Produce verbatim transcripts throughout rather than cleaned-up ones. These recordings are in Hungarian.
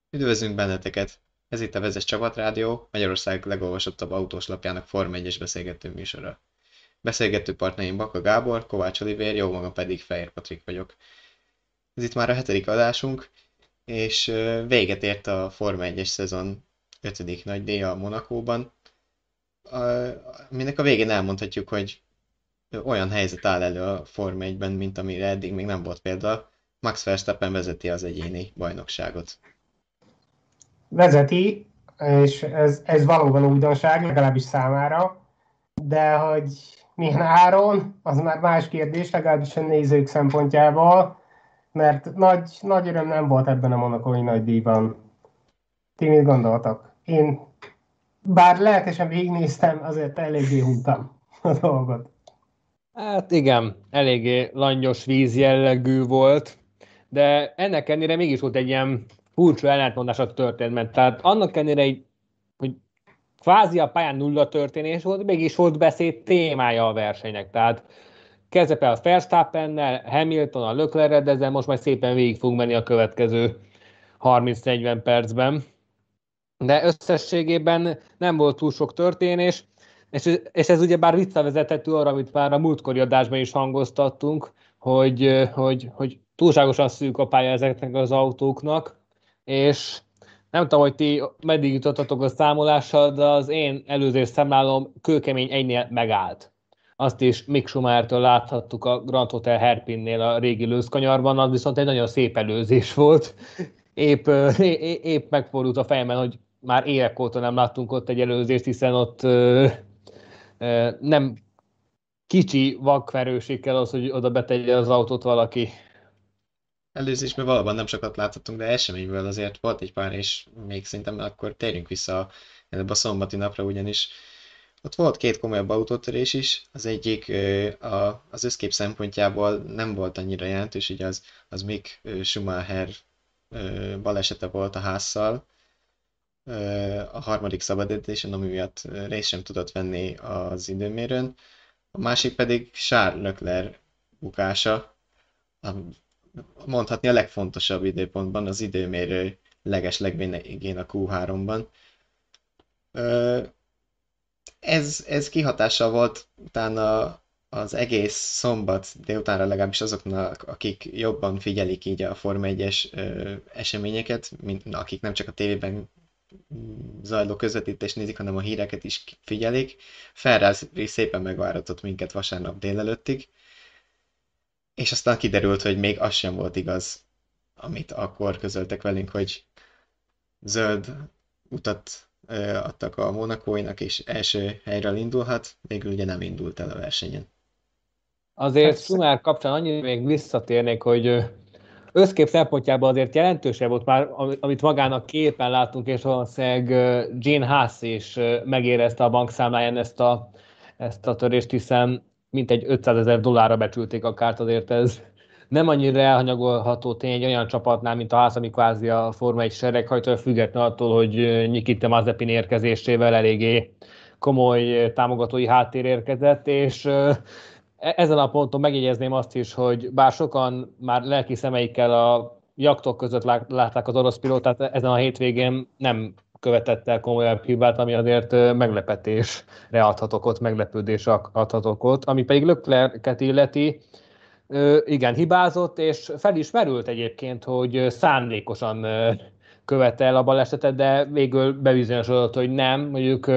Üdvözlünk benneteket! Ez itt a Vezes Csapatrádió, Magyarország legolvasottabb autós lapjának Forma egyes beszélgető műsora. Beszélgető partnereim Baka Gábor, Kovács Olivér, jó magam pedig Fehér Patrik vagyok. Ez itt már a hetedik adásunk, és véget ért a Forma egyes szezon ötödik nagy díja a Monakóban, aminek a végén elmondhatjuk, hogy olyan helyzet áll elő a Forma egyben, mint amire eddig még nem volt példa. Max Verstappen vezeti az egyéni bajnokságot. Vezeti, és ez, ez valóban újdonság, legalábbis számára, de hogy milyen áron, az már más kérdés, legalábbis a nézők szempontjából, mert nagy, nagy öröm nem volt ebben a monakói nagydíjban. Ti mit gondoltak? Én, bár lelkesen végignéztem, azért eléggé huntam a dolgot. Hát igen, eléggé langyos víz jellegű volt, de ennek ellenére mégis volt egy ilyen furcsa ellentmondás a történet. Tehát annak ellenére, hogy kvázi a pályán nulla történés volt, mégis volt beszéd témája a versenynek. Tehát kezdve el a Verstappennel, Hamilton, a Leclerc, de ezzel most majd szépen végig fogunk menni a következő harminc-negyven percben. De összességében nem volt túl sok történés, és, és ez ugyebár visszavezethető arra, amit már a múltkori adásban is hangoztattunk, hogy, hogy, hogy túlságosan szűk a pálya ezeknek az autóknak, és nem tudom, hogy ti meddig jutottatok a számolással, de az én előző számlálom kőkemény egynél megállt. Azt is Mick Schumachertől láthattuk a Grand Hotel Hairpinnél a régi lőszkanyarban, az viszont egy nagyon szép előzés volt. Épp, é, épp megfordult a fejemben, hogy már évek óta nem láttunk ott egy előzést, hiszen ott ö, ö, nem kicsi vakverőség kell az, hogy oda betegye az autót valaki. Előzésben valóban nem sokat láthattunk, de eseményből azért volt egy pár, és még szerintem akkor térjünk vissza előbb a szombati napra, ugyanis ott volt két komolyabb autótörés is, az egyik a, az összkép szempontjából nem volt annyira jelentős, ugye az, az Mick Schumacher balesete volt a házzal, a harmadik szabadedzésen, ami miatt részt sem tudott venni az időmérőn. A másik pedig Charles Leclerc bukása, mondhatni a legfontosabb időpontban, az időmérő leges legvégén a kú háromban. Ez, ez kihatással volt utána az egész szombat délutánra, legalábbis azoknak, akik jobban figyelik így a Forma egyes eseményeket, mint akik nem csak a tévében zajló közvetítést nézik, hanem a híreket is figyelik. Ferrari szépen megváratott minket vasárnap délelőttig, és aztán kiderült, hogy még az sem volt igaz, amit akkor közöltek velünk, hogy zöld utat ö, adtak a Monakóinak, és első helyről indulhat, végül ugye nem indult el a versenyen. Azért Schumacher kapcsán annyira még visszatérnék, hogy összkép szempontjából azért jelentősebb volt már, amit magának képen láttunk, és valószínűleg Gene Haas is megérezte a bankszámláján ezt a, ezt a törést, hiszen mintegy ötszázezer dollárra becsülték a kárt, azért ez nem annyira elhanyagolható tény egy olyan csapatnál, mint a Haas, ami kvázi a Forma egy sereghajtója, független attól, hogy Nikita Mazepin érkezésével eléggé komoly támogatói háttér érkezett, és ezen a ponton megjegyezném azt is, hogy bár sokan már lelki szemeikkel a jaktok között látták az orosz pilótát, ezen a hétvégén nem követett el komolyabb hibát, ami azért meglepetésre adhatok ott, meglepődésre adhatok ott, ami pedig Leclerc-et illeti, igen, hibázott, és fel is merült egyébként, hogy szándékosan követte el a balesetet, de végül bebizonyosodott, hogy nem, mondjuk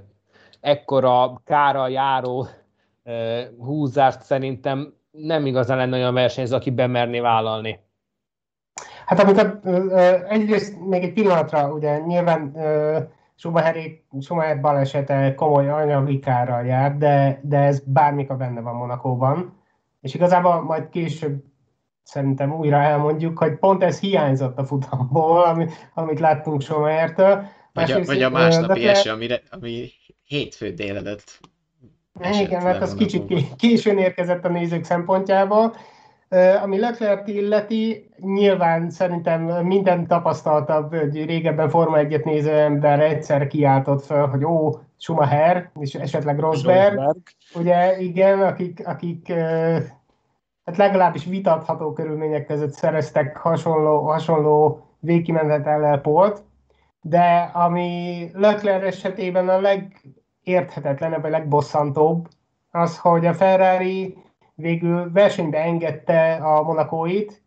ekkora kára járó húzást szerintem nem igazán lenne olyan versenyző, aki bemerné vállalni. Hát amikor egyrészt még egy pillanatra, ugye nyilván Schumacher, Schumacher balesete komoly anyagi kárral jár, de, de ez bármikor benne van Monakóban. És igazából majd később szerintem újra elmondjuk, hogy pont ez hiányzott a futamból, ami, amit láttunk Schumachertől. Vagy a, vagy a másnapi eső, amire, ami hétfő délelőtt esett. Igen, mert az kicsit későn érkezett a nézők szempontjából. Ami Leclerc illeti, nyilván szerintem minden tapasztaltabb, hogy régebben Forma egyet néző ember egyszer kiáltott fel, hogy ó, Schumacher, és esetleg Rosberg. Rosberg. Ugye igen, akik, akik hát legalábbis vitatható körülmények között szereztek hasonló, hasonló végkimenetel Polt, de ami Leclerc esetében a legérthetetlenebb, vagy legbosszantóbb, az, hogy a Ferrari végül versenybe engedte a Monakóit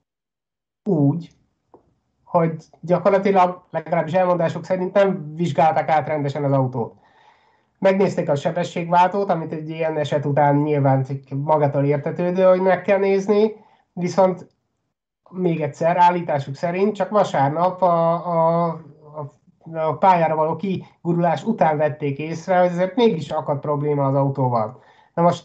úgy, hogy gyakorlatilag legalábbis elmondások szerint nem vizsgálták át rendesen az autót. Megnézték a sebességváltót, amit egy ilyen eset után nyilván magától értetődő, hogy meg kell nézni, viszont még egyszer állításuk szerint csak vasárnap a, a, a, a pályára való kigurulás után vették észre, hogy ezért mégis akadt probléma az autóval. Na most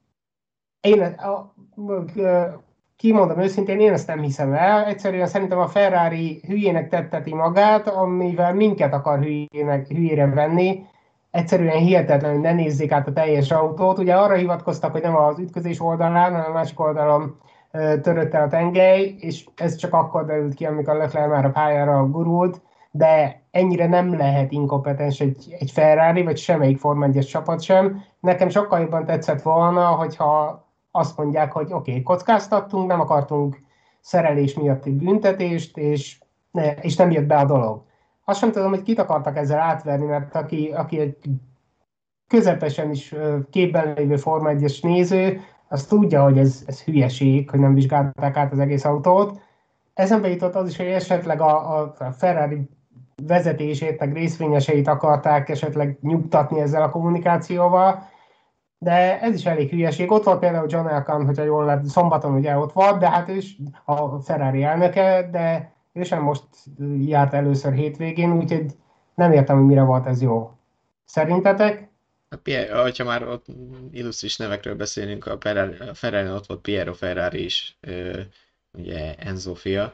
én a, a, kimondom őszintén, én ezt nem hiszem el. Egyszerűen szerintem a Ferrari hülyének tetteti magát, amivel minket akar hülyének, hülyére venni. Egyszerűen hihetetlen, hogy ne nézzék át a teljes autót. Ugye arra hivatkoztak, hogy nem az ütközés oldalán, hanem a másik oldalon törött el a tengely, és ez csak akkor derült ki, amikor Leclerc már a pályára gurult, de ennyire nem lehet inkompetens egy, egy Ferrari, vagy semmelyik Forma egyes csapat sem. Nekem sokkal jobban tetszett volna, hogyha azt mondják, hogy oké, okay, kockáztattunk, nem akartunk szerelés miatti büntetést, és, ne, és nem jött be a dolog. Azt sem tudom, hogy kit akartak ezzel átverni, mert aki, aki egy közepesen is képben lévő Forma egyes néző, az tudja, hogy ez, ez hülyeség, hogy nem vizsgálták át az egész autót. Eszembe jutott az is, hogy esetleg a, a Ferrari vezetését, meg részvényeseit akarták esetleg nyugtatni ezzel a kommunikációval, de ez is elég hülyeség. Ott volt például John Elkann, hogyha jól lett, szombaton ugye ott volt, de hát ő is a Ferrari elnöke, de ő sem most járt először hétvégén, úgyhogy nem értem, hogy mire volt ez jó. Szerintetek? A Pierre, hogyha már ott illusztris nevekről beszélünk, a Ferrari, a Ferrari ott volt Piero Ferrari is, ö, ugye Enzo fia,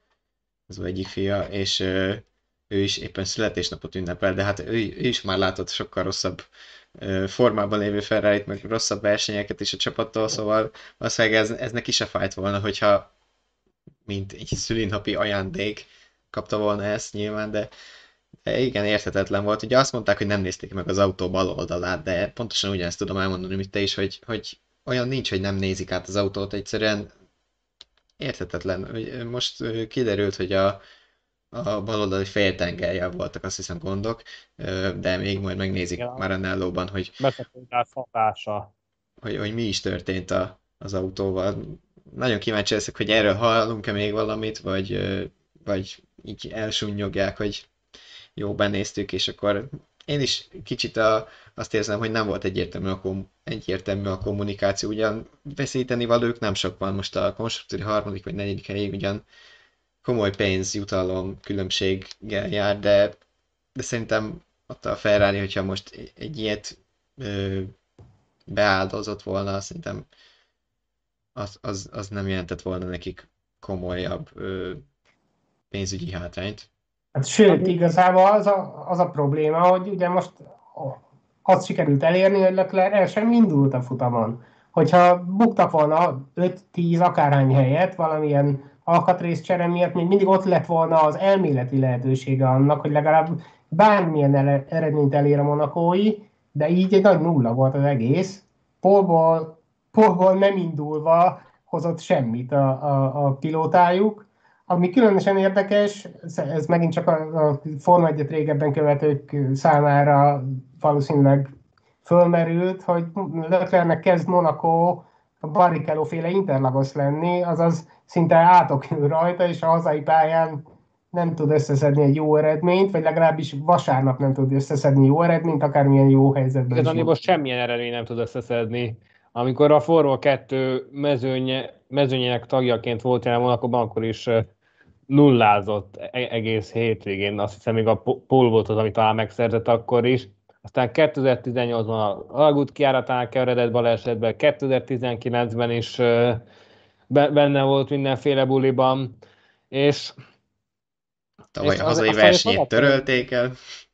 az egyik fia, és ö, ő is éppen születésnapot ünnepel, de hát ő, ő is már látott sokkal rosszabb ö, formában lévő Ferrarit, meg rosszabb versenyeket is a csapattól, szóval valószínűleg ez, ez neki se fájt volna, hogyha mint egy szülinapi ajándék kapta volna ezt nyilván, de de igen, érthetetlen volt. Ugye azt mondták, hogy nem nézték meg az autó bal oldalát, de pontosan ugyanezt tudom elmondani, mint te is, hogy, hogy olyan nincs, hogy nem nézik át az autót, egyszerűen érthetetlen. Most kiderült, hogy a, a baloldali féltengelyel voltak azt hiszem gondok, de még majd megnézik Ja. Maranellóban, hogy, Beszakítás hatása. hogy, hogy mi is történt a, az autóval. Nagyon kíváncsi leszek, hogy erről hallunk-e még valamit, vagy, vagy így elsúnyogják, hogy jó, benéztük, és akkor én is kicsit a, azt érzem, hogy nem volt egyértelmű a, kom, egyértelmű a kommunikáció, ugyan veszíteni valók nem sok van, most a konstruktúri harmadik vagy negyedik helyig ugyan komoly pénzjutalom különbséggel jár, de, de szerintem ott a Ferrari, hogyha most egy ilyet ö, beáldozott volna, szerintem az, az, az nem jelentett volna nekik komolyabb ö, pénzügyi hátrányt. Hát sőt, igazából az a, az a probléma, hogy ugye most azt sikerült elérni, hogy Leclerc el sem indult a futamon. Hogyha buktak volna öt-tíz akárhány helyet valamilyen alkatrészcsere miatt, még mindig ott lett volna az elméleti lehetősége annak, hogy legalább bármilyen eredményt elér a monakói, de így egy nagy nulla volt az egész. Polból, polból nem indulva hozott semmit a, a, a pilótájuk. Ami különösen érdekes, ez megint csak a, a Forma egyet régebben követők számára valószínűleg fölmerült, hogy Leclercnek kezd Monaco a Barrichello féle Interlagos lenni, azaz szinte átokül rajta, és a hazai pályán nem tud összeszedni egy jó eredményt, vagy legalábbis vasárnap nem tud összeszedni jó eredményt, akármilyen jó helyzetben. Igazán most semmilyen eredmény nem tud összeszedni. Amikor a Forma kettő mezőnye, mezőnyének tagjaként volt jelen Monacóban, akkor is nullázott egész hétvégén, azt hiszem még a Pol volt az, ami talán megszerzett akkor is. Aztán kétezer-tizennyolcban a Algut kiáratánál keveredett balesetben, kétezer-tizenkilencben is benne volt mindenféle buliban, és tavaly a hazai versenyt törölték el.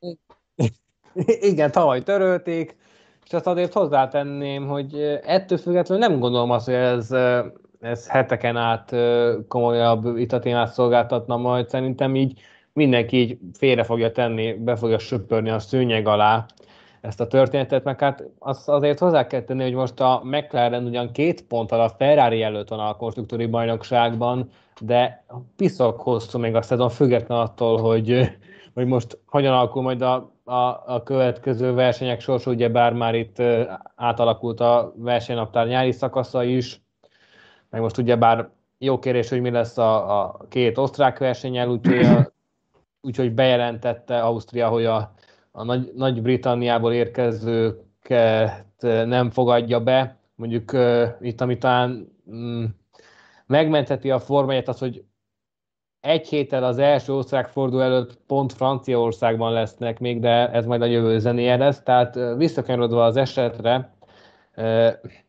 Igen, tavaly törölték, és azt azért hozzátenném, hogy ettől függetlenül nem gondolom azt, hogy ez, ez heteken át komolyabb itatémát szolgáltatna majd. Szerintem így mindenki így félre fogja tenni, be fogja söpörni a szőnyeg alá ezt a történetet, meg hát azt azért hozzá kell tenni, hogy most a McLaren ugyan két ponttal a Ferrari előtt van a konstruktúri bajnokságban, de piszok hosszú még a szezon, független attól, hogy, hogy most hogyan alakul majd a, a, a következő versenyek sorsa, ugye bár már itt átalakult a versenynaptár nyári szakasza is, meg most ugye bár jó kérdés, hogy mi lesz a, a két osztrák versennyel, úgyhogy, a, úgyhogy bejelentette Ausztria, hogy a, a Nagy, Nagy-Britanniából érkezőket nem fogadja be. Mondjuk uh, itt, ami talán mm, megmentheti a formáját, az, hogy egy héttel az első osztrák forduló előtt pont Franciaországban lesznek még, de ez majd a jövő zenéje lesz. Tehát uh, visszakanyarodva az esetre, uh,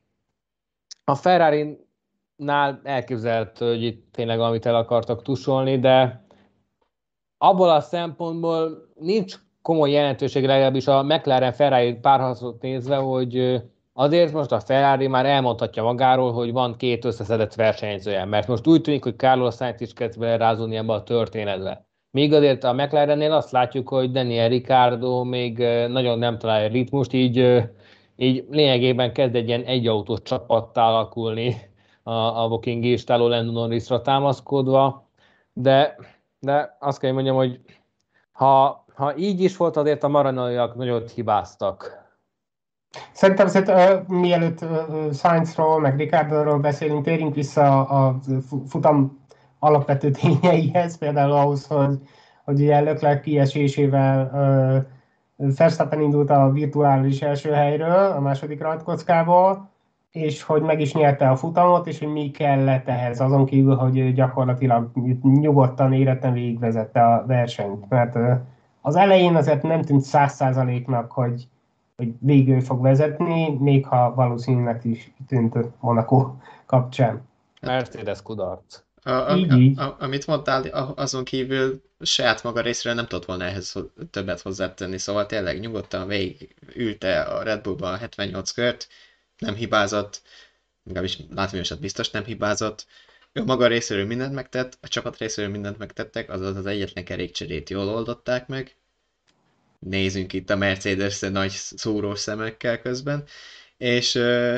a Ferrari-nál elképzelhető, hogy itt tényleg valamit el akartak tusolni, de abból a szempontból nincs komoly jelentőség, legalábbis a McLaren-Ferrari párharcot nézve, hogy azért most a Ferrari már elmondhatja magáról, hogy van két összeszedett versenyzője, mert most úgy tűnik, hogy Carlos Sainz is kezd belerázódni ebbe a történetbe. Még azért a McLarennél azt látjuk, hogy Daniel Ricciardo még nagyon nem találja ritmust, így, így lényegében kezd egy ilyen egyautós csapattá alakulni a, a Woking és Lando Norrisra támaszkodva, de de azt kell, hogy mondjam, hogy ha, ha így is volt, azért a maranóiak nagyot hibáztak. Szerintem azért, uh, mielőtt uh, Sainzról, meg Ricciardóról beszélünk, térjünk vissza a futam alapvető tényeihez, például ahhoz, hogy, hogy ugye Leclerc kiesésével uh, Verstappen indult a virtuális első helyről, a második rajtkockából, és hogy meg is nyerte a futamot, és hogy mi kellett ehhez, azon kívül, hogy gyakorlatilag nyugodtan, éretten végigvezette a versenyt. Mert uh, az elején azért nem tűnt száz százaléknak, hogy hogy végül fog vezetni, még ha valószínűleg is tűnt Monaco kapcsán. Mercedes kudarc. A, a, Így, így. a, amit mondtál, azon kívül saját maga részéről nem tudott volna ehhez többet hozzátenni, szóval tényleg nyugodtan végig ülte a Red Bullban a hetvennyolc kört, nem hibázott, legalábbis látványosat biztos nem hibázott. Ő maga részéről mindent megtett, a csapat részéről mindent megtettek, azaz az egyetlen kerékcserét jól oldották meg. Nézzünk itt a Mercedes nagy szúrós szemekkel közben, és,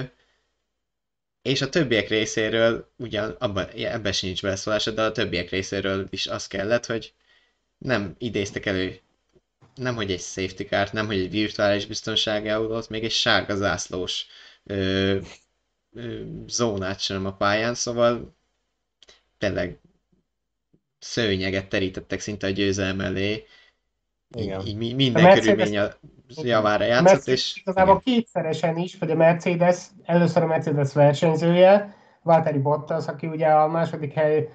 és a többiek részéről, ugyan abban, ebben sincs beleszólása, de a többiek részéről is az kellett, hogy nem idéztek elő, nem hogy egy safety car, nem hogy egy virtuális biztonsági autót, még egy sárga zászlós ö, ö, zónát sem a pályán, szóval tényleg szőnyeget terítettek szinte a győzelem elé, így, így minden Mercedes, körülmény a javára játszott, és... Igazából igen. Kétszeresen is, hogy a Mercedes, először a Mercedes versenyzője, Valtteri Bottas, aki ugye a második hely,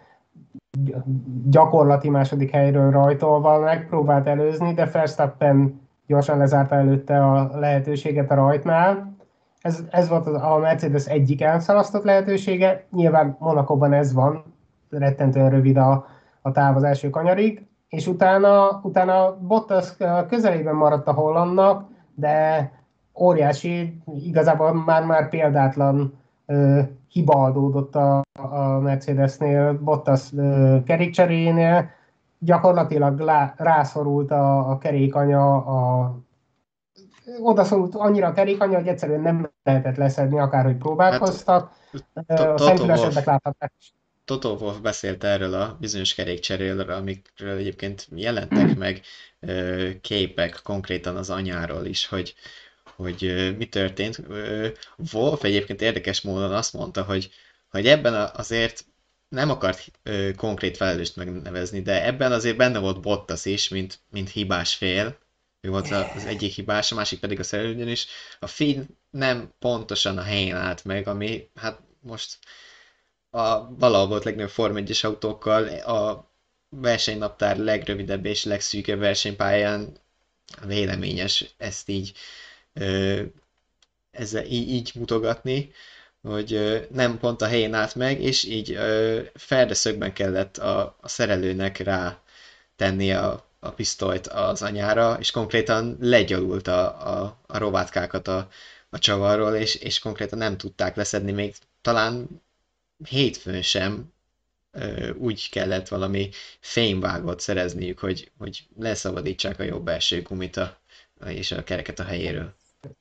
gyakorlati második helyről rajtolva megpróbált előzni, de Verstappen gyorsan lezárta előtte a lehetőséget a rajtnál. Ez, ez volt a Mercedes egyik elszalasztott lehetősége, nyilván Monacóban ez van, rettentően rövid a, a táv az első kanyarig, és utána, utána Bottas közelében maradt a hollandnak, de óriási, igazából már-már példátlan uh, hiba adódott a, a Mercedesnél, Bottas uh, kerékcseréjénél, gyakorlatilag lá, rászorult a, a kerékanya, a, odaszorult annyira a kerékanya, hogy egyszerűen nem lehetett leszedni, akárhogy próbálkoztak. A szemfülesebbek láthatták is. Toto Wolff beszélt erről a bizonyos kerékcseréről, amikről egyébként jelentek meg ö, képek konkrétan az anyáról is, hogy, hogy ö, mi történt. Ö, Wolff egyébként érdekes módon azt mondta, hogy, hogy ebben azért nem akart ö, konkrét felelőst megnevezni, de ebben azért benne volt Bottas is, mint, mint hibás fél. Ő volt az egyik hibás, a másik pedig a szerelő, ugyanis a Finn nem pontosan a helyén állt meg, ami hát most a valahol volt legnagyobb Form egyes autókkal a versenynaptár legrövidebb és legszűkebb versenypályán véleményes ezt így, ö, ezzel, így, így mutogatni, hogy ö, nem pont a helyén állt meg, és így ö, ferdeszögben kellett a, a szerelőnek rá tenni a, a pisztolyt az anyára, és konkrétan legyalult a, a, a rovátkákat a, a csavarról, és, és konkrétan nem tudták leszedni, még talán hétfőn sem ö, úgy kellett valami fémvágót szerezniük, hogy, hogy leszabadítsák a jobb első gumit a, és a kereket a helyéről.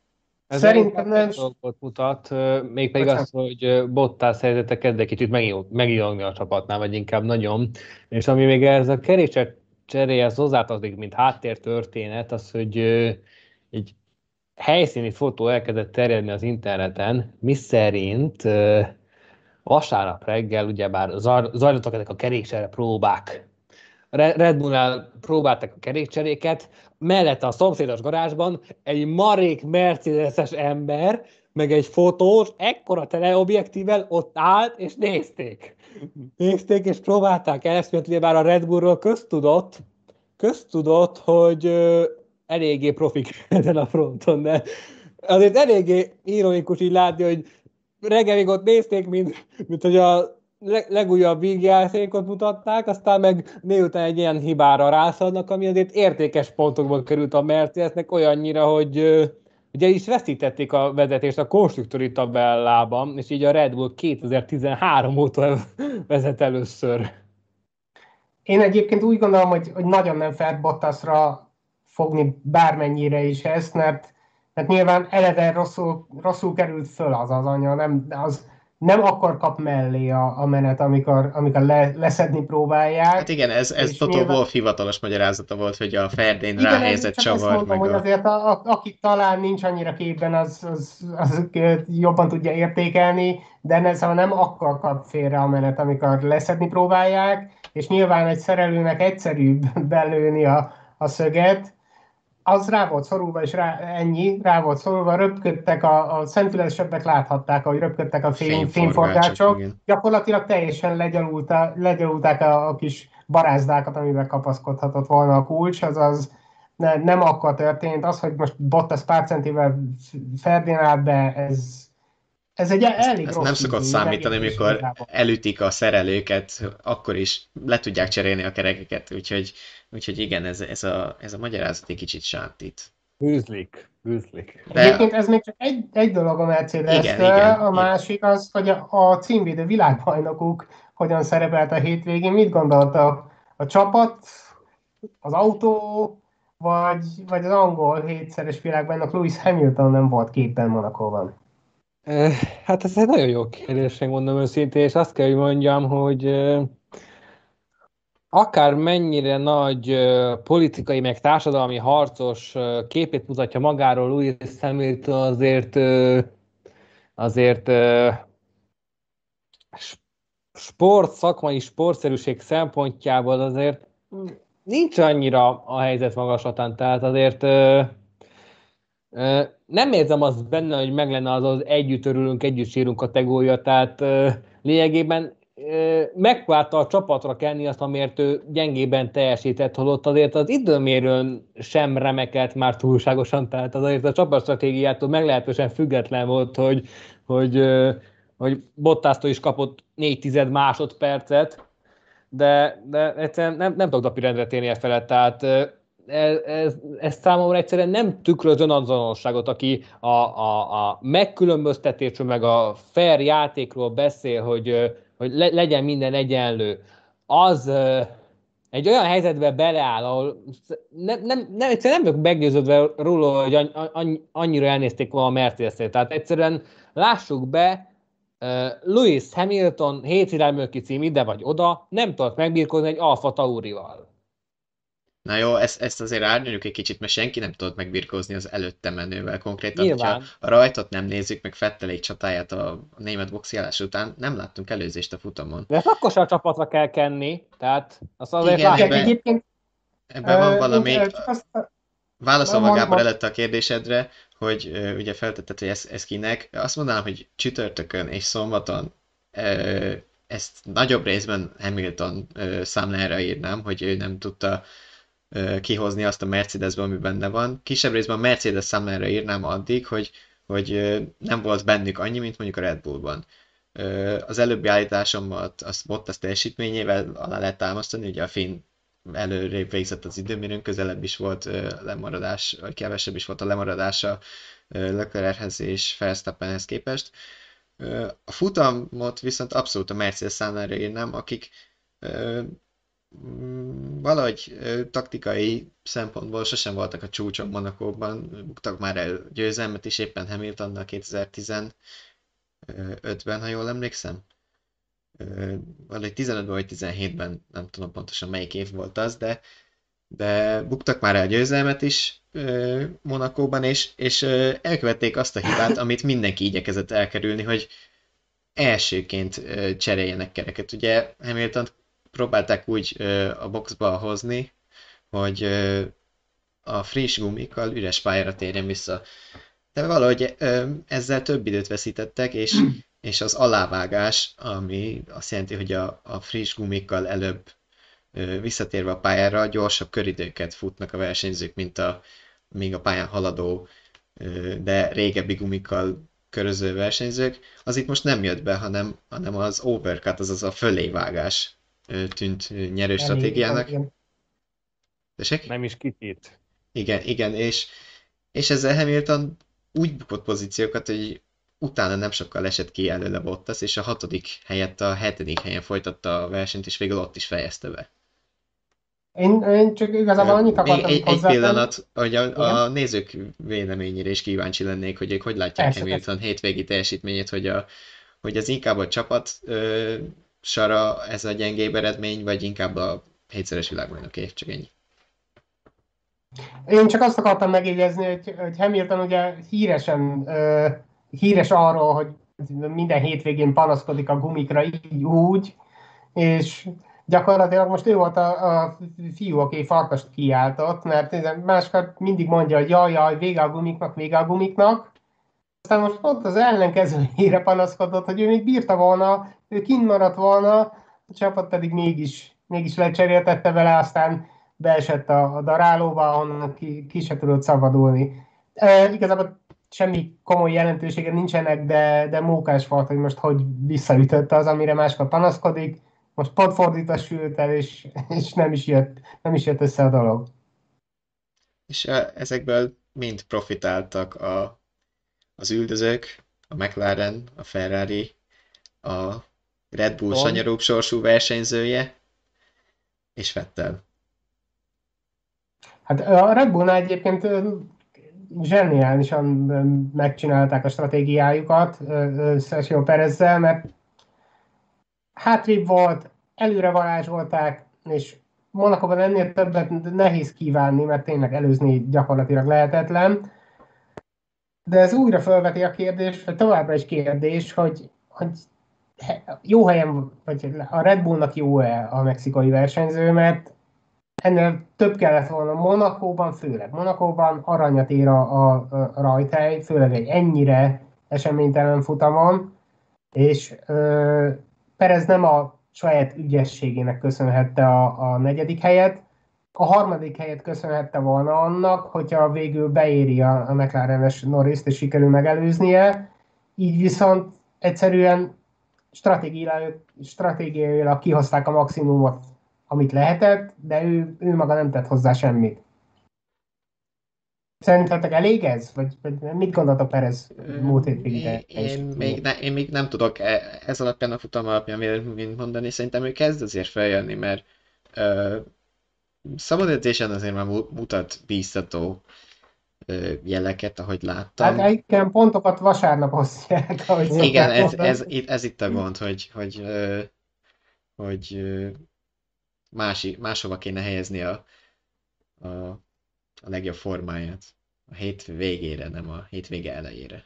Ez már Szerintem inkább nem. egy dolgot mutat, ö, mégpedig Bocsánat. az, hogy ö, Bottas helyzete kezd egy kicsit megijog- megijogni a csapatnál, vagy inkább nagyon. És ami még ez a kerékcsere cseréhez hozzátartozik, mint háttértörténet, az, hogy ö, egy helyszíni fotó elkezdett terjedni az interneten, miszerint ö, vasárnap reggel ugyebár zaj- zajlottak ezek a kerékcsere próbák. Re- Red Bullnál próbáltak a kerékcseréket, mellette a szomszédos garázsban egy marék Mercedes-es ember, meg egy fotós, ekkora teleobjektívvel ott állt, és nézték. Nézték, és próbálták eleszméletni, bár a Red Bullról köztudott, köztudott, hogy ö, eléggé profik ezen a fronton, de azért eléggé ironikus így látni, hogy reggelig ott nézték, mint, mint hogy a legújabb vígjátékot mutatták, aztán meg délután egy ilyen hibára rászadnak, ami azért értékes pontokból került a Mercedesnek olyannyira, hogy ugye is veszítették a vezetést a konstruktúri tabellában, és így a Red Bull kétezer-tizenhárom óta vezet először. Én egyébként úgy gondolom, hogy, hogy nagyon nem fair Bottasra fogni bármennyire is ezt, mert, mert nyilván eleve rosszul, rosszul került föl az az anya, nem, az nem akkor kap mellé a, a menet, amikor, amikor le, leszedni Hát próbálják, igen, ez, ez és Toto nyilván Wolff hivatalos magyarázata volt, hogy a Ferdén igen, ez, ráhelyezett csak ezt csavar, mondom, meg hogy a... azért a, a, aki talán nincs annyira képben, az, az, az jobban tudja értékelni, de ez szóval nem akkor kap félre a menet, amikor leszedni próbálják, és nyilván egy szerelőnek egyszerűbb belőni a, a szöget, az rá volt szorulva, és rá, ennyi, rá volt szorulva, röpködtek, a, a szemfülesebbek láthatták, ahogy röpködtek a fény, Fényforgácsok, fényforgácsok, igen. gyakorlatilag teljesen legyalulta, legyalulták a, a kis barázdákat, amivel kapaszkodhatott volna a kulcs, azaz ne, nem akkor történt. Az, hogy most Bottas pár centivel Ferdinand be, ez, ez egy Ezt, elég ezt nem rossz szokott ízlés az számítani, egész amikor igazából. elütik a szerelőket, akkor is le tudják cserélni a kerekeket, úgyhogy, úgyhogy igen, ez, ez, a, ez a magyarázat egy kicsit sántít. Hűzlik, hűzlik. De Egyébként ez még csak egy, egy dolog a igen, Mercedes-től, igen, a igen. másik az, hogy a, a címvédő világbajnokuk hogyan szerepelt a hétvégén. Mit gondoltak a csapat, az autó, vagy, vagy az angol hétszeres világbajnok Lewis Hamilton nem volt képen Monakóban? Eh, Hát ez egy nagyon jó kérdés, megmondom őszintén, és azt kell, hogy mondjam, hogy eh, akár mennyire nagy eh, politikai, meg társadalmi harcos eh, képét mutatja magáról Lewis Hamilton, azért eh, azért eh, s- sport, szakmai sportszerűség szempontjából azért nincs annyira a helyzet magaslatán, tehát azért eh, Ö, nem érzem azt benne, hogy meg lenne az az együtt örülünk, együtt sírunk kategória, tehát ö, lényegében ö, megpróbálta a csapatra kenni azt, amiért ő gyengében teljesített, holott azért az időmérőn sem remekelt már túlságosan, tehát azért a csapatstratégiától meglehetősen független volt, hogy, hogy, ö, hogy Bottasztól is kapott négy tized másodpercet, de, de egyszerűen nem, nem tudok napirendre térni e felett, tehát ez, ez, ez számomra egyszerűen nem tükröz önazonosságot, aki a, a, a megkülönböztetésről, meg a fair játékról beszél, hogy, hogy le, legyen minden egyenlő. Az egy olyan helyzetbe beleáll, ahol nem, nem, nem, egyszerűen nem vagyok meggyőződve róla, hogy annyira elnézték volna a Mercedes-et. Tehát egyszerűen lássuk be, Lewis Hamilton hétvilágműki cím ide vagy oda nem tudott megbírkozni egy Alfa Taurival. Na jó, ezt, ezt azért árnyaljuk egy kicsit, mert senki nem tudott megbirkózni az előtte menővel. Konkrétan, hogyha Nyilván. a rajtot nem nézzük, meg Fettelék csatáját a, a német boxjálás után, nem láttunk előzést a futamon. De ezt akkor sem a csapatra kell kenni, tehát azt azért Igen, Igen, lássuk. ebbe, egyébként ebbe van ö, én valami. ö, csak azt Válaszolva mond, Gábor mond, előtt a kérdésedre, hogy ö, ugye feltetted, hogy ez, ez kinek, azt mondanám, hogy csütörtökön és szombaton ö, ezt nagyobb részben Hamilton ö, számlára írnám, hogy ő nem tudta ö, kihozni azt a Mercedesbe, ami benne van. Kisebb részben a Mercedes számlára írnám addig, hogy, hogy ö, nem volt bennük annyi, mint mondjuk a Red Bullban. Ö, az előbbi állításomat azt Bottas teljesítményével alá lehet támasztani, ugye a finn előrébb végzett az időmérőn, közelebb is volt ö, lemaradás, vagy kevesebb is volt a lemaradása ö, Leclerchez és Verstappenhez képest. Ö, a futamot viszont abszolút a Mercedes számára írnám, akik ö, mm, valahogy ö, taktikai szempontból sosem voltak a csúcson Monakóban, buktak már el győzelmet is éppen Hamiltonnal kétezer-tizenötben, ha jól emlékszem. Ö, Valahogy tizenötben vagy tizenhétben, nem tudom pontosan melyik év volt az, de, de buktak már el győzelmet is ö, Monakóban, és, és ö, elkövették azt a hibát, amit mindenki igyekezett elkerülni, hogy elsőként ö, cseréljenek kereket. Ugye Hamilton próbálták úgy ö, a boxba hozni, hogy ö, a friss gumikkal üres pályára térjen vissza. De valahogy ö, ezzel több időt veszítettek, és, és az alávágás, ami azt jelenti, hogy a, a friss gumikkal előbb ö, visszatérve a pályára gyorsabb köridőket futnak a versenyzők, mint a még a pályán haladó, ö, de régebbi gumikkal köröző versenyzők, az itt most nem jött be, hanem, hanem az overcut, azaz a fölévágás ö, tűnt nyerő Elég, igen, stratégiának. igen. Tessék? Nem is kicsit. Igen, igen, és, és ezzel Hamilton úgy bukott pozíciókat, hogy utána nem sokkal esett ki előle Bottas, és a hatodik helyett a hetedik helyen folytatta a versenyt, és végül ott is fejezte be. Én, én csak igazából Ö, annyit Még akartam egy, itt egy hozzátenni. pillanat, hogy a, Igen, a nézők véleményére is kíváncsi lennék, hogy ők hogy látják persze, persze. Hamilton hétvégi teljesítményét, hogy, a, hogy az inkább a csapat ö, sara ez a gyengébb eredmény, vagy inkább a hétszeres világbajnoké, csak ennyi. Én csak azt akartam megjegyezni, hogy, hogy Hamilton ugye híresen, uh, híres arról, hogy minden hétvégén panaszkodik a gumikra így úgy, és gyakorlatilag most ő volt a, a fiú, aki farkast kiáltott, mert máskor mindig mondja, hogy jaj, jaj, vége a gumiknak, vége a gumiknak. Aztán most pont az ellenkezőjére panaszkodott, hogy ő még bírta volna, ő kint maradt volna, a csapat pedig mégis, mégis lecseréltette vele, aztán beesett a, a darálóba, ahonnan ki, ki se tudott szabadulni. E, igazából semmi komoly jelentősége nincsenek, de, de mókás volt, hogy most hogy visszaütötte az, amire máskor panaszkodik. Most pont fordítva sült el, és, és nem, is jött, nem is jött össze a dolog. És ö, ezekből mind profitáltak a az üldözők, a McLaren, a Ferrari, a Red Bull Van. sanyarúbb sorsú versenyzője, és Vettel. Hát a Red Bullnál egyébként ö, zseniálisan ö, megcsinálták a stratégiájukat ö, ö, Sergio Perezzel, mert hátrébb volt, előre varázsolták, és Monakóban ennél többet nehéz kívánni, mert tényleg előzni gyakorlatilag lehetetlen. De ez újra felveti a kérdést, vagy továbbra is kérdés, hogy, hogy he- jó helyen, vagy a Red Bullnak jó-e a mexikai versenyző, mert ennél több kellett volna Monakóban, főleg Monakóban aranyat ér a, a, a rajthely, főleg egy ennyire eseménytelen futamon, és ö, Perez nem a saját ügyességének köszönhette a, a negyedik helyet, a harmadik helyet köszönhette volna annak, hogyha végül beéri a, a McLaren-es Norris-t és sikerül megelőznie, így viszont egyszerűen stratégiailag, stratégiailag kihozták a maximumot, amit lehetett, de ő, ő maga nem tett hozzá semmit. Szerintetek elég ez? Vagy, vagy mit gondoltok Perez múlt hétvégi Én, én, még teljesítményéről? ne, én még nem tudok e- ez alapján, a futam alapján véleményt mondani, szerintem ő kezd azért feljönni, mert ö, szabad edzésen azért már mu- mutat bíztató ö, jeleket, ahogy Hát láttam. igen, pontokat vasárnap osztják, ahogy Igen, szokták ez, mondani. ez, itt- ez itt a gond, hogy, hogy, ö, hogy ö, mási, máshova kéne helyezni a, a, a legjobb formáját. A hét végére, nem a hétvége elejére.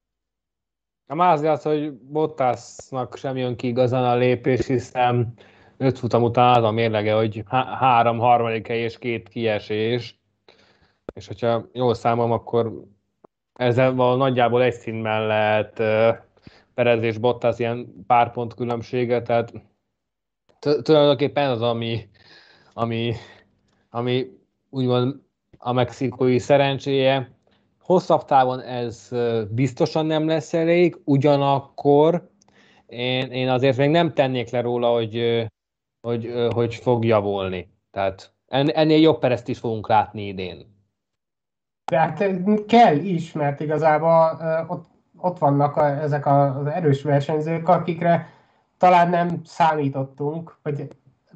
A mázli az, hogy Bottasnak sem jön ki igazán a lépés, hiszen öt futam után az a mérlege, hogy há- három harmadik hely és két kiesés. És hogyha jól számolom, akkor ezzel van nagyjából egy szín mellett uh, Perez és Bottas ilyen pár pont különbsége, tehát t- tulajdonképpen az, ami, ami, ami úgymond a mexikói szerencséje. Hosszabb távon ez ö, biztosan nem lesz elég, ugyanakkor én, én azért még nem tennék le róla, hogy, ö, hogy, ö, hogy fog javulni. Tehát en- ennél jobb Perezt is fogunk látni idén. Tehát kell is, mert igazából uh, ott, ott vannak a, ezek az erős versenyzők, akikre talán nem számítottunk, vagy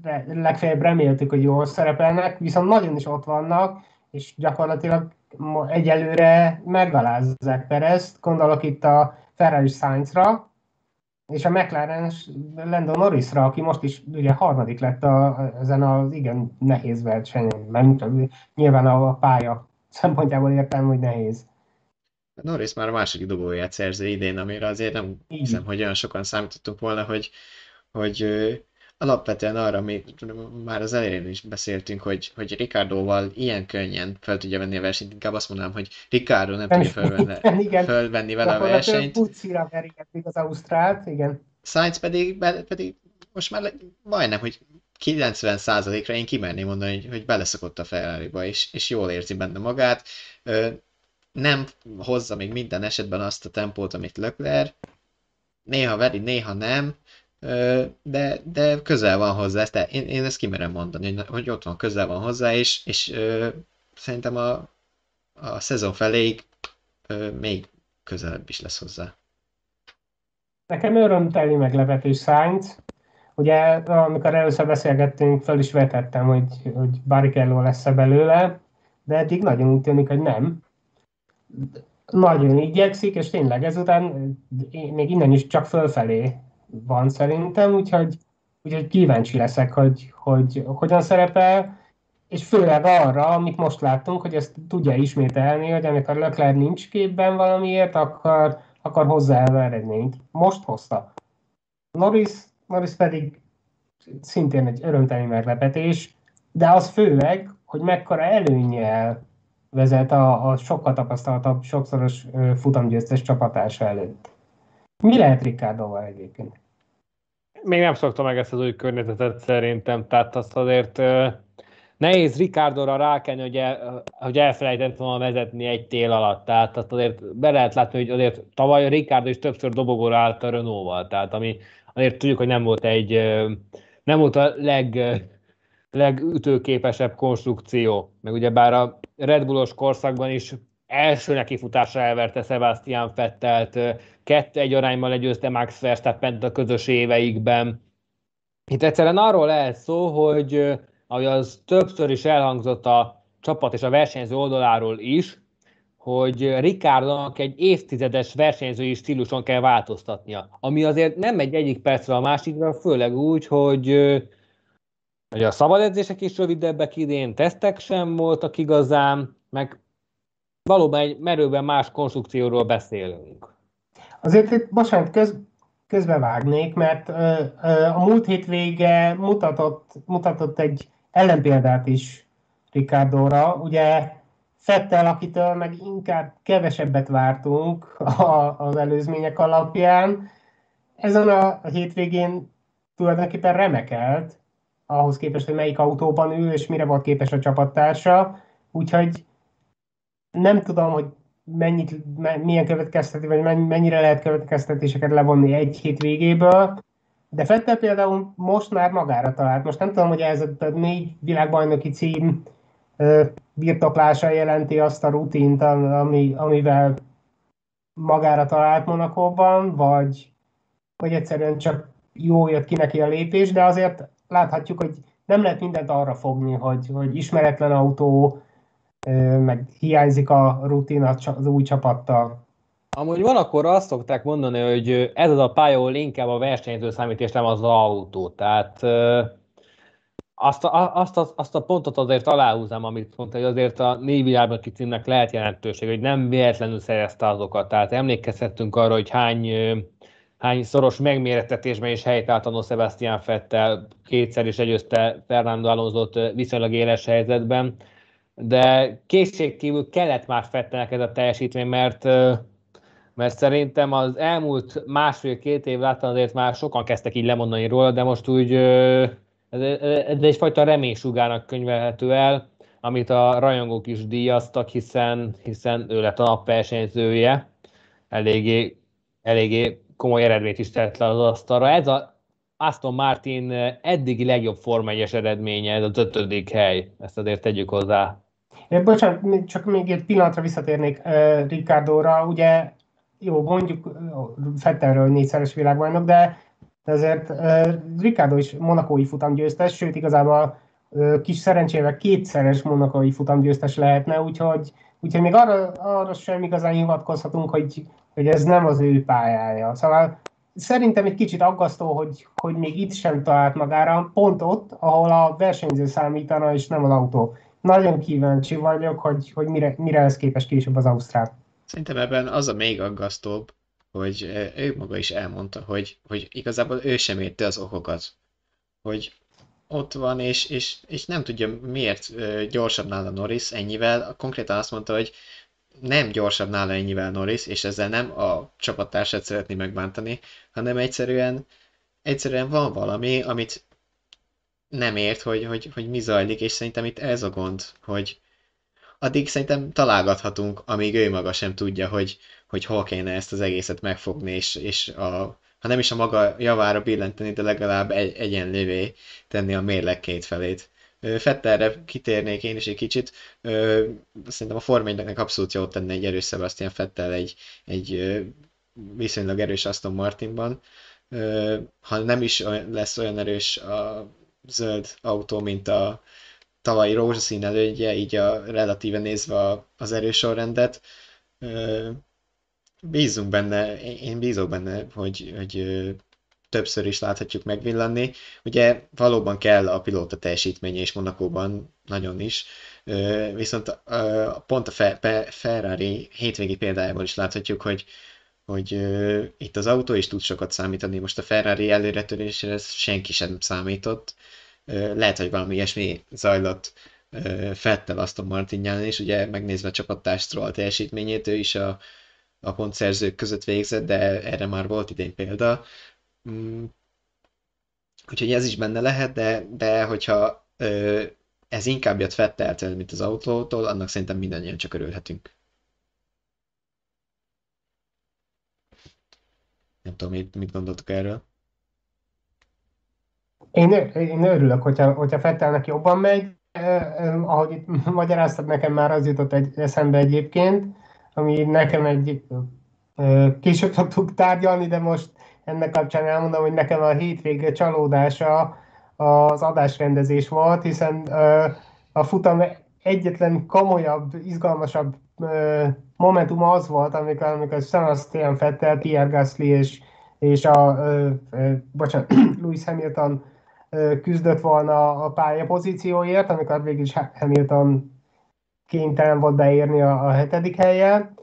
legfeljebb reméltük, hogy jól szerepelnek, viszont nagyon is ott vannak, és gyakorlatilag egyelőre megalázzák Perezt, gondolok itt a Ferrari Sainzra, és a McLaren Lando Norrisra, aki most is ugye harmadik lett a, ezen az igen nehéz versenyen, mert nyilván a pálya szempontjából értem, hogy nehéz. Norris már a második dobóját szerző idén, amire azért nem hiszem, Így. hogy olyan sokan számítottunk volna, hogy, hogy ö, alapvetően arra, amit már az elején is beszéltünk, hogy, hogy Ricciardoval ilyen könnyen fel tudja venni a versenyt, inkább azt mondanám, hogy Ricciardo nem tudja felvenni, Igen, igen. felvenni vele a Gyakorlatilag versenyt, pucira verik az Ausztrált, igen. Sainz pedig, be- pedig most már le- majdnem, hogy kilencven százalékra én kimerném mondani, hogy, hogy beleszokott a Ferrariba, és, és jól érzi benne magát. Ö, nem hozza még minden esetben azt a tempót, amit Leclerc, néha veri, néha nem, ö, de, de közel van hozzá, ezt, én, én ezt kimerem mondani, hogy, hogy ott van, közel van hozzá, és, és ö, szerintem a, a szezon feléig ö, még közelebb is lesz hozzá. Nekem örömteli meglepetés Sainz. Ugye, amikor először beszélgettünk, fel is vetettem, hogy, hogy Barrichello lesz-e belőle, de eddig nagyon úgy tűnik, hogy nem. Nagyon igyekszik, és tényleg ezután még innen is csak fölfelé van szerintem, úgyhogy, úgyhogy kíváncsi leszek, hogy, hogy hogyan szerepel, és főleg arra, amit most láttunk, hogy ezt tudja ismételni, hogy amikor Leclerc nincs képben valamiért, akkor, akkor hozzá el eredményt. Most hozta. Norris, Norris pedig szintén egy örömteli meglepetés, de az főleg, hogy mekkora előnnyel vezet a, a sokkal tapasztaltabb, sokszoros futamgyőztes csapatársa előtt. Mi lehet Ricciardoval egyébként? Még nem szokta meg ezt az új környezetet szerintem, tehát azt azért uh, nehéz Ricciardóra rákenni, hogy, el, hogy elfelejtett volna vezetni egy tél alatt, tehát azt azért be lehet látni, hogy azért tavaly a Ricciardo is többször dobogóra állt a Renault-val, tehát ami azért tudjuk, hogy nem volt egy uh, nem volt a leg, uh, legütőképesebb konstrukció, meg ugyebár a Red Bullos korszakban is első nekifutásra elverte Sebastian Vettelt, kettő-egy arányban legyőzte Max Verstappent a közös éveikben. Itt egyszerűen arról lehet szó, hogy ahogy az többször is elhangzott a csapat és a versenyző oldaláról is, hogy Ricciardónak egy évtizedes versenyzői stíluson kell változtatnia, ami azért nem megy egyik percre a másikra, főleg úgy, hogy, hogy a szabad edzések is rövidebbek idén, tesztek sem voltak igazán, meg valóban egy merőben más konstrukcióról beszélünk. Azért itt, bocsánat, köz, közbevágnék, mert ö, ö, a múlt hétvége mutatott, mutatott egy ellenpéldát is Ricciardóra. Ugye Vettel, akitől meg inkább kevesebbet vártunk a, az előzmények alapján, ezen a hétvégén tulajdonképpen remekelt, ahhoz képest, hogy melyik autóban ül, és mire volt képes a csapattársa. Úgyhogy nem tudom, hogy mennyit, milyen következtetés, vagy mennyire lehet következtetéseket levonni egy hét végéből, de Vettel például most már magára talált. Most nem tudom, hogy ez a négy világbajnoki cím birtoklása jelenti azt a rutint, ami, amivel magára talált Monakóban, vagy, vagy egyszerűen csak jó jött ki neki a lépés, de azért láthatjuk, hogy nem lehet mindent arra fogni, hogy, hogy ismeretlen autó, meg hiányzik a rutin az új csapattal. Amúgy van, akkor azt szokták mondani, hogy ez az a pálya, ahol inkább a versenyző számít, és nem az, az autó. Tehát azt a, azt, a, azt a pontot azért aláhúzom, amit mondta, hogy azért a négy világbajnoki címnek lehet jelentőség, hogy nem véletlenül szerezte azokat. Tehát emlékezhettünk arra, hogy hány, hány szoros megmérettetésben is helytált a Sebastian Vettel, kétszer is legyőzte Fernando Alonsót viszonylag éles helyzetben, de kétségkívül kellett már Vettelnek ez a teljesítmény, mert mert szerintem az elmúlt másfél-két év láttán azért már sokan kezdtek így lemondani róla, de most úgy ez, ez egyfajta reménysugárnak könyvelhető el, amit a rajongók is díjaztak, hiszen, hiszen ő lett a nap versenyzője, eléggé, eléggé komoly eredményt is tett le az asztalra. Ez a Aston Martin eddigi legjobb Forma egyes eredménye, ez az ötödik hely, ezt azért tegyük hozzá. É, bocsánat, csak még egy pillanatra visszatérnék uh, Ricciardóra, ugye jó, mondjuk Vettelről négyszeres világbajnok, de De azért uh, Ricciardo is monakói futamgyőztes, sőt igazából uh, kis szerencsével kétszeres monakói futamgyőztes lehetne, úgyhogy, úgyhogy még arra, arra sem igazán hivatkozhatunk, hogy, hogy ez nem az ő pályája. Szóval szerintem egy kicsit aggasztó, hogy, hogy még itt sem talált magára, pont ott, ahol a versenyző számítana, és nem az autó. Nagyon kíváncsi vagyok, hogy, hogy mire, mire lesz képes később az Ausztrál. Szerintem ebben az a még aggasztóbb, hogy ö, ő maga is elmondta, hogy, hogy igazából ő sem érte az okokat. Hogy ott van, és, és, és nem tudja miért ö, gyorsabb nála Norris ennyivel. Konkrétan azt mondta, hogy nem gyorsabb nála ennyivel Norris, és ezzel nem a csapattársát szeretné megbántani, hanem egyszerűen, egyszerűen van valami, amit nem ért, hogy, hogy, hogy mi zajlik, és szerintem itt ez a gond, hogy addig szerintem találgathatunk, amíg ő maga sem tudja, hogy, hogy hol kéne ezt az egészet megfogni, és, és a, ha nem is a maga javára billenteni, de legalább egy, egyenlővé tenni a mérleg két felét. Ö, Vettelre kitérnék én is egy kicsit. Ö, Szerintem a Forma egynek abszolút jót tenne egy erős Sebastian Vettel egy, egy ö, viszonylag erős Aston Martinban. Ö, Ha nem is olyan- lesz olyan erős a zöld autó, mint a tavalyi rózsaszín elődje, így a relatíve nézve a- az erősorrendet. Ö, Bízunk benne, én én bízok benne, hogy, hogy ö, többször is láthatjuk megvillanni. Ugye valóban kell a pilóta teljesítménye, és Monakóban nagyon is, Ö, viszont ö, pont a Fe- Pe- Ferrari hétvégi példájából is láthatjuk, hogy hogy ö, itt az autó is tud sokat számítani. Most a Ferrari előretörésére ez senki sem számított. Ö, lehet, hogy valami ilyesmi zajlott ö, Vettel Aston Martinján is, ugye megnézve a csapattárs Stroll teljesítményét, ő is a, a pontszerzők között végzett, de erre már volt idén példa. Mm, Úgyhogy ez is benne lehet, de, de hogyha ö, ez inkább jött Vetteltől, mint az autótól, annak szerintem mindannyian csak örülhetünk. Nem tudom, mit, mit gondoltok erről. Én, ö- én örülök, hogyha, hogyha Fettelnek jobban megy. Eh, eh, ahogy itt magyaráztad, nekem már az jutott egy, eszembe egyébként, ami nekem egy eh, később szoktuk tárgyalni, de most ennek kapcsán elmondom, hogy nekem a hétvége csalódása az adásrendezés volt, hiszen eh, a futam egyetlen komolyabb, izgalmasabb eh, momentum az volt, amikor, amikor Sebastian Vettel, Pierre Gasly és, és a, eh, eh, bocsánat, Lewis Hamilton küzdött volna a pályapozícióért, amikor végül is Hamilton kénytelen volt beérni a, a hetedik helyen.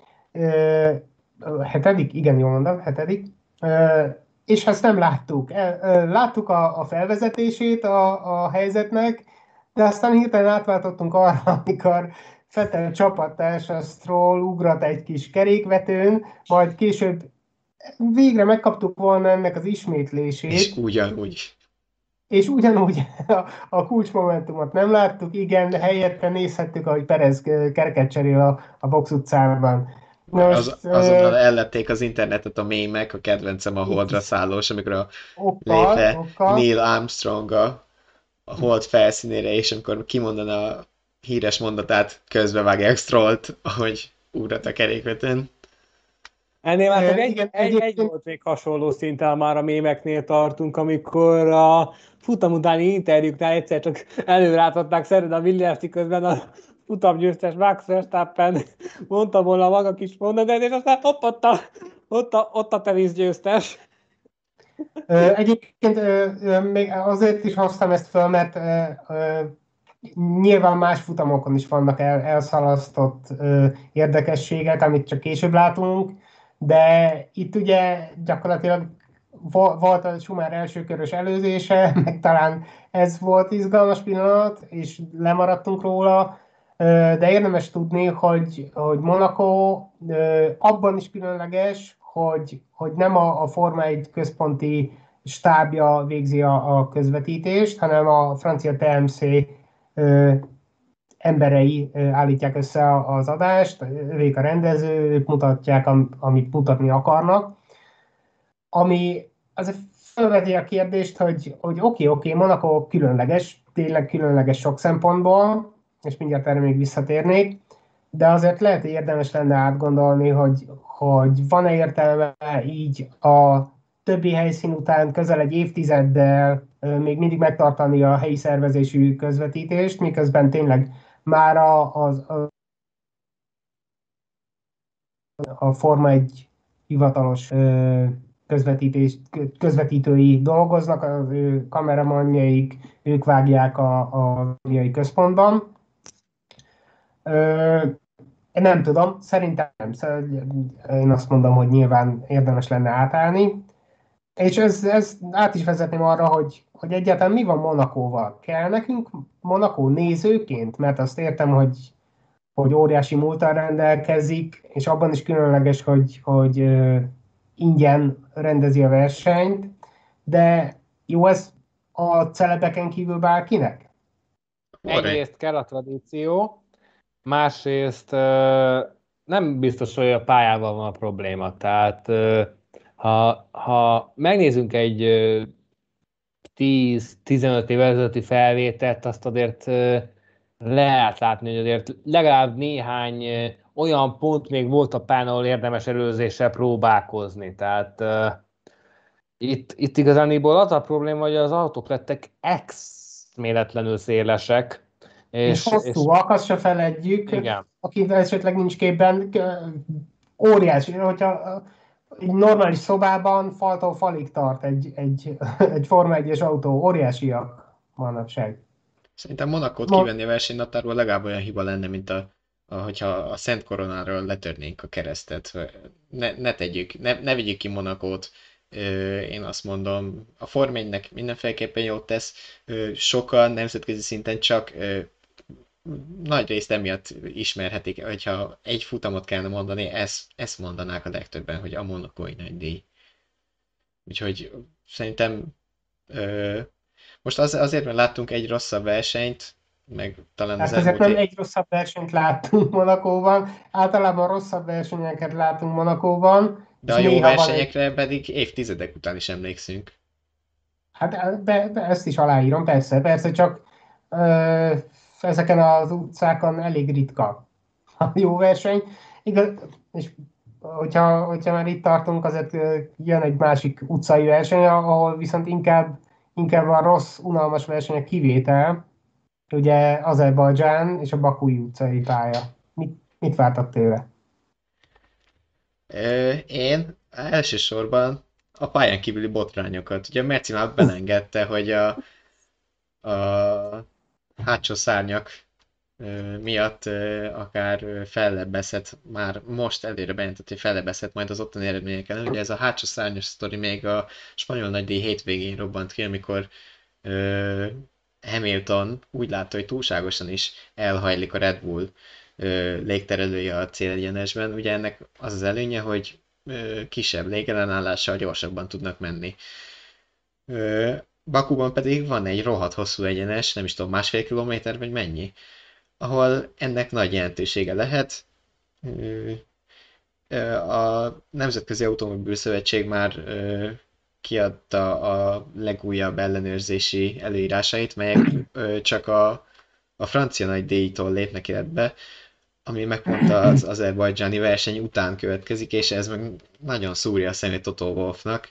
A hetedik? Igen, jól mondom, hetedik. És ezt nem láttuk. Láttuk a, a felvezetését a, a helyzetnek, de aztán hirtelen átváltottunk arra, amikor Vettel csapattársa Stroll ugrat egy kis kerékvetőn, majd később végre megkaptuk volna ennek az És ismétlését, ugyanúgy. és ugyanúgy a, a kulcsmomentumot nem láttuk, igen, helyette nézhettük, ahogy Perez kereket cserél a, a box utcában. Az, Most azonnal uh, ellették az internetet a mémek, a kedvencem a Holdra szállós, amikor a, lép okkal, le okkal, Neil Armstrong a, a Hold felszínére, és amikor kimondana a híres mondatát, közbevágják Strollt, ahogy ugrat a kerékvetőn. Ennél már csak uh, egy, igen, egy, egy egyébként volt még hasonló szinten, már a mémeknél tartunk, amikor a futam utáni interjúknál egyszer csak előrátadták szerint a Williams, közben a futamgyőztes Max Verstappen mondta volna maga kis mondatát, és aztán hopp, ott a, ott a, ott a tenisz győztes. uh, egyébként uh, uh, még azért is hoztam ezt föl, mert uh, uh, nyilván más futamokon is vannak el, elszalasztott uh, érdekességek, amit csak később látunk, de itt ugye gyakorlatilag vo- volt a Schumacher elsőkörös előzése, meg talán ez volt izgalmas pillanat, és lemaradtunk róla, Ö, de érdemes tudni, hogy, hogy Monaco ö, abban is különleges, hogy, hogy nem a, a Forma egy központi stábja végzi a, a közvetítést, hanem a francia té em cé ö, emberei ö, állítják össze az adást, ők a rendező, ők mutatják, am, amit mutatni akarnak, ami az felveti a kérdést, hogy, hogy oké, oké, Monaco különleges, tényleg különleges sok szempontból, és mindjárt erre még visszatérnék, de azért lehet, hogy érdemes lenne átgondolni, hogy, hogy van-e értelme így a többi helyszín után közel egy évtizeddel még mindig megtartani a helyi szervezésű közvetítést, miközben tényleg már a, az, a, a Forma egy hivatalos közvetítés, közvetítői dolgoznak, az ő kameramanjaik, ők vágják a, a központban. Én nem tudom, szerintem nem. Én azt mondom, hogy nyilván érdemes lenne átállni. És ez, ez át is vezetném arra, hogy, hogy egyáltalán mi van Monakóval. Kell nekünk Monakó nézőként? Mert azt értem, hogy, hogy óriási múlttal rendelkezik, és abban is különleges, hogy, hogy uh, ingyen rendezi a versenyt, de jó ez a celebeken kívül bárkinek? Egyrészt kell a tradíció, másrészt nem biztos, hogy a pályával van a probléma. Tehát ha, ha megnézzünk egy tíz-tizenöt év ezelőtti felvételt, azt azért lehet látni, hogy azért legalább néhány olyan pont még volt a pályán, ahol érdemes előzéssel próbálkozni. Tehát itt, itt igazániból az a probléma, hogy az autók lettek eszméletlenül szélesek, És, és hosszúak, azt se feledjük, igen. Aki esetleg nincs képben, óriási, hogyha egy normális szobában faltól falig tart egy, egy, egy Forma egyes autó, óriásiak manapság. Szerintem Monakót kivenni a versenynaptárból legalább olyan hiba lenne, mint a, a, hogyha a Szent Koronáról letörnénk a keresztet. Ne, ne tegyük, ne, ne vigyük ki Monakót. Én azt mondom, a Forma egynek mindenféleképpen jót tesz. Sokan nemzetközi szinten csak nagy részt emiatt ismerhetik, hogyha egy futamot kellene mondani, ezt, ezt mondanák a legtöbben, hogy a monakói nagydíj. Úgyhogy szerintem ö, most az, azért, mert láttunk egy rosszabb versenyt, meg talán az hát ezért elmúlt... nem egy rosszabb versenyt láttunk Monakóban, általában rosszabb versenyeket látunk Monakóban. De a jó versenyekre egy... pedig évtizedek után is emlékszünk. Hát be, be, ezt is aláírom, persze, persze, csak ö, ezeken az utcákon elég ritka a jó verseny. Igaz, és hogyha, hogyha már itt tartunk, azért jön egy másik utcai verseny, ahol viszont inkább, inkább a rossz, unalmas versenyek kivétel, ugye Azerbajdzsán és a Bakúi utcai pálya. Mit, mit vártak tőle? Ö, én elsősorban a pályán kívüli botrányokat. Ugye Merci már belengedte, hogy a, a hátsó szárnyak miatt akár fellebbezhet, már most előre bejelentett, hogy fellebbezhet majd az ottani eredményeken. Ugye ez a hátsó szárnyas sztori még a spanyol nagydíj hétvégén robbant ki, amikor uh, Hamilton úgy látta, hogy túlságosan is elhajlik a Red Bull uh, légterelője a célegyenesben. Ugye ennek az az előnye, hogy uh, kisebb légellenállással gyorsabban tudnak menni. Uh, Bakuban pedig van egy rohadt hosszú egyenes, nem is tudom, másfél kilométer, vagy mennyi, ahol ennek nagy jelentősége lehet. A Nemzetközi Automobil Szövetség már kiadta a legújabb ellenőrzési előírásait, melyek csak a, a francia nagydíjtól lépnek életbe, ami meg pont az azerbajdzsáni verseny után következik, és ez meg nagyon szúrja a szemét Toto Wolffnak.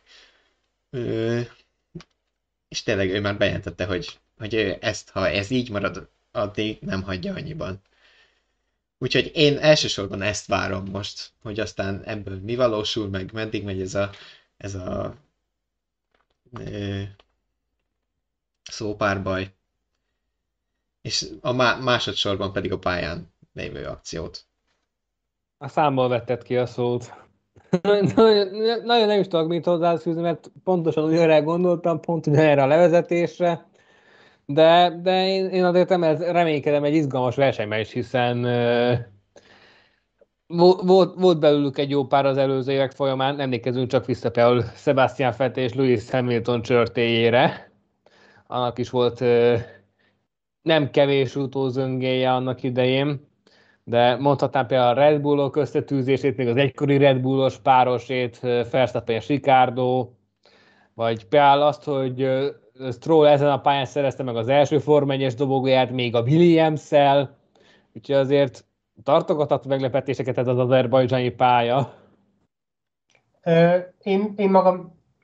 És tényleg ő már bejelentette, hogy, hogy ezt, ha ez így marad, addig nem hagyja annyiban. Úgyhogy én elsősorban ezt várom most, hogy aztán ebből mi valósul, meg meddig megy ez a, ez a ö, szópárbaj. És a má- másodszorban pedig a pályán lévő akciót. A számból vetted ki a szót. Nagyon nem is tudok mit hozzászűzni, mert pontosan ugyanerre gondoltam, pont ugyanerre a levezetésre. De, de én, én azért reménykedem egy izgalmas versenyben is, hiszen uh, volt, volt belőlük egy jó pár az előző évek folyamán, emlékezünk csak vissza például Sebastian Vettel és Lewis Hamilton csörtéjére. Annak is volt uh, nem kevés utózöngéje annak idején, de mondhatnám például a Red Bullok összetűzését, még az egykori Red Bullos párosét, Verstappen és Ricciardo, vagy például azt, hogy Stroll ezen a pályán szerezte meg az első Forma egyes dobogóját, még a Williams-szel, úgyhogy azért tartogatott meglepetéseket ez az azerbajdzsáni pálya. Én, én magam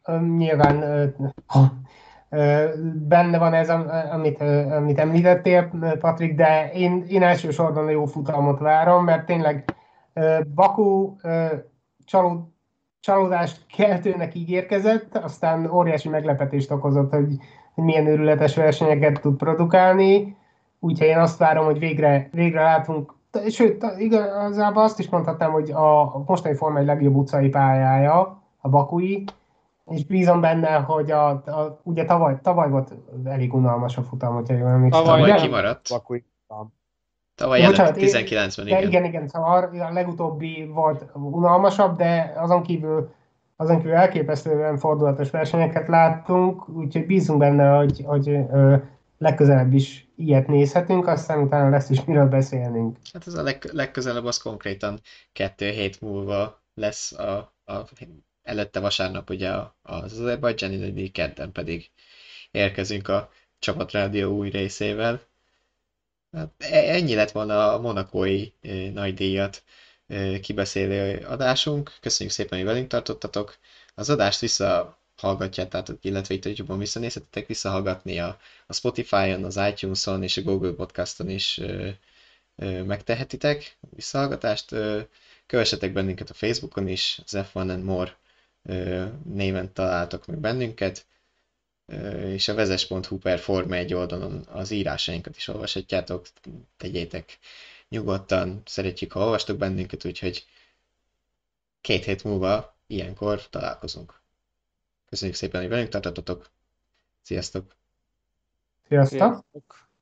ö, nyilván ö, ö, benne van ez, am- amit, ö, amit említettél, Patrik, de én, én elsősorban a jó futamot várom, mert tényleg ö, Baku ö, csalód, csalódást keltőnek ígérkezett, aztán óriási meglepetést okozott, hogy, hogy milyen őrületes versenyeket tud produkálni, úgyhogy én azt várom, hogy végre, végre látunk. Sőt, igazából azt is mondhatnám, hogy a mostani Forma egy legjobb utcai pályája, a Bakui, és bízom benne, hogy a, a ugye tavaly, tavaly volt elég unalmas a futam, hogyha jól emlékszem, Tavaly Tavaly ugye? nem volt kimaradt. Bakui. Tavaly Ja, jelent bocsánat, én, tizenkilencben, de igen. igen, igen, szóval a legutóbbi volt unalmasabb, de azon kívül, azon kívül elképesztően fordulatos versenyeket láttunk, úgyhogy bízunk benne, hogy, hogy ö, legközelebb is ilyet nézhetünk, aztán utána lesz is miről beszélnünk. Hát ez a leg, legközelebb az konkrétan kettő hét múlva lesz a, a előtte vasárnap ugye a- az Azerbajdzsáni, de kedden pedig érkezünk a Csapatrádió új részével. Hát e- ennyi lett volna a monakói eh, nagydíjat eh, kibeszélő adásunk. Köszönjük szépen, hogy velünk tartottatok. Az adást visszahallgatjátok, illetve itt a YouTube-on visszanézhetitek, visszahallgatni a, a Spotify-on, az iTunes-on és a Google Podcast-on is eh, eh, megtehetitek visszahallgatást. Eh, Kövessetek bennünket a Facebookon is, az ef egy and More eh, néven találtok meg bennünket, és a vezes pont hu per Forma egy oldalon az írásainkat is olvashatjátok, tegyétek nyugodtan, szeretjük, ha olvastok bennünket, úgyhogy két hét múlva ilyenkor találkozunk. Köszönjük szépen, hogy velünk tartottatok, sziasztok! Sziasztok! Sziasztok!